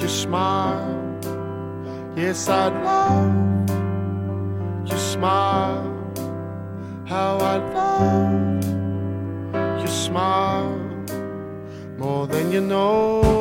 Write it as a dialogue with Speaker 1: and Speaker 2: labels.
Speaker 1: your smile. Yes, I'd love your smile. How I'd love your smile more than you know.